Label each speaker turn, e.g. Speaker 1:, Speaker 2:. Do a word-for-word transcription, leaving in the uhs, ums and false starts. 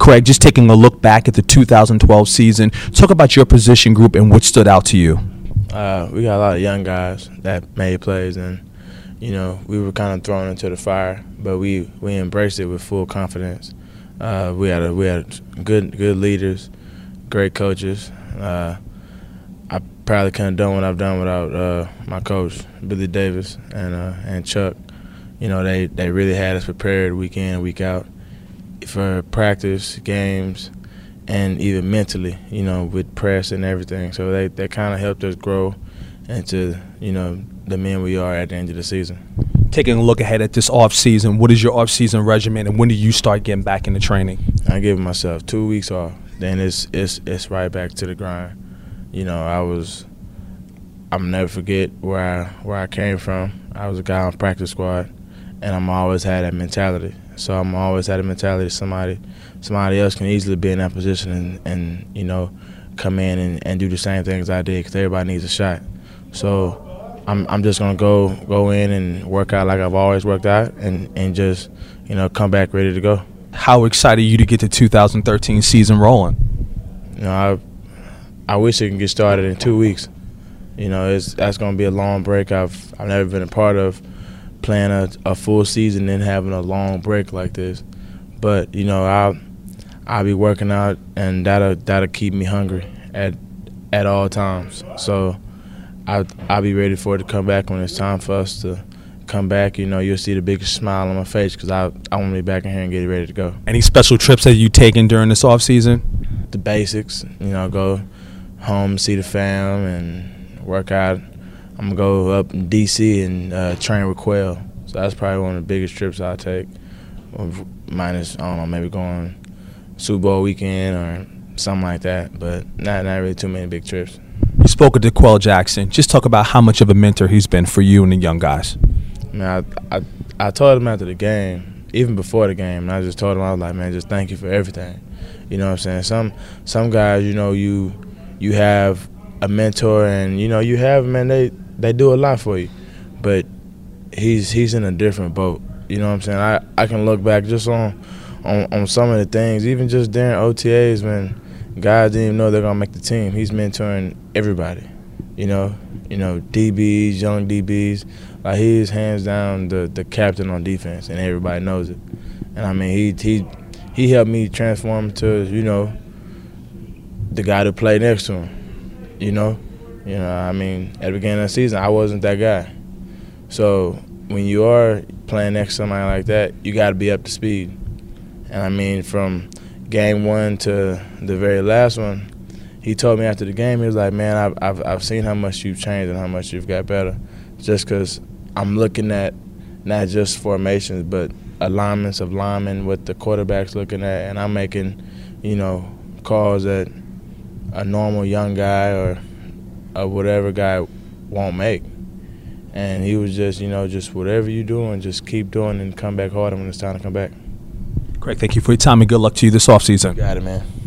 Speaker 1: Craig, just taking a look back at the two thousand twelve season, talk about your position group and what stood out to you.
Speaker 2: Uh, we got a lot of young guys that made plays, and you know we were kind of thrown into the fire, but we, we embraced it with full confidence. Uh, we had a, we had good good leaders, great coaches. Uh, I probably couldn't have done what I've done without uh, my coach Billy Davis and uh, and Chuck. You know they, they really had us prepared week in, week out for practice, games, and even mentally, you know, with press and everything. So they, they kind of helped us grow into, you know, the men we are at the end of the season.
Speaker 1: Taking a look ahead at this off-season, what is your off-season regimen, and when do you start getting back into training?
Speaker 2: I give myself two weeks off. Then it's it's it's right back to the grind. You know, I was – I'll never forget where I, where I came from. I was a guy on practice squad, and I'm always had that mentality. So I'm always had a mentality somebody somebody else can easily be in that position and, and you know, come in and, and do the same things I did because everybody needs a shot. So I'm I'm just going to go go in and work out like I've always worked out and, and just, you know, come back ready to go.
Speaker 1: How excited are you to get the two thousand thirteen season rolling?
Speaker 2: You know, I I wish it can get started in two weeks. You know, it's that's going to be a long break I've I've never been a part of, playing a, a full season and having a long break like this. But, you know, I'll, I'll be working out, and that'll, that'll keep me hungry at at all times. So I'll, I'll be ready for it to come back when it's time for us to come back. You know, you'll see the biggest smile on my face because I, I want to be back in here and get ready to go.
Speaker 1: Any special trips that you taken during this off season?
Speaker 2: The basics, you know, go home, see the fam, and work out. I'm going to go up in D C and uh, train with Quail. So that's probably one of the biggest trips I'll take. Minus, I don't know, maybe going Super Bowl weekend or something like that. But not, not really too many big trips.
Speaker 1: You spoke of DeQuell Jackson. Just talk about how much of a mentor he's been for you and the young guys.
Speaker 2: I mean, I, I, I told him after the game, even before the game, and I just told him, I was like, man, just thank you for everything. You know what I'm saying? Some some guys, you know, you you have a mentor and, you know, you have, man, they – they do a lot for you, but he's he's in a different boat. You know what I'm saying? I, I can look back just on, on on some of the things, even just during O T As when guys didn't even know they're gonna make the team. He's mentoring everybody. You know, you know, D Bs, young D Bs. Like he's hands down the, the captain on defense, and everybody knows it. And I mean, he he he helped me transform to, you know, the guy to play next to him. You know. You know, I mean, at the beginning of the season, I wasn't that guy. So when you are playing next to somebody like that, you got to be up to speed. And, I mean, from game one to the very last one, he told me after the game, he was like, man, I've, I've, I've seen how much you've changed and how much you've got better just because I'm looking at not just formations but alignments of linemen, what the quarterback's looking at, and I'm making, you know, calls that a normal young guy or – or whatever guy won't make. And he was just, you know, just whatever you're doing, just keep doing and come back harder when it's time to come back.
Speaker 1: Craig, thank you for your time and good luck to you this offseason.
Speaker 2: Got it, man.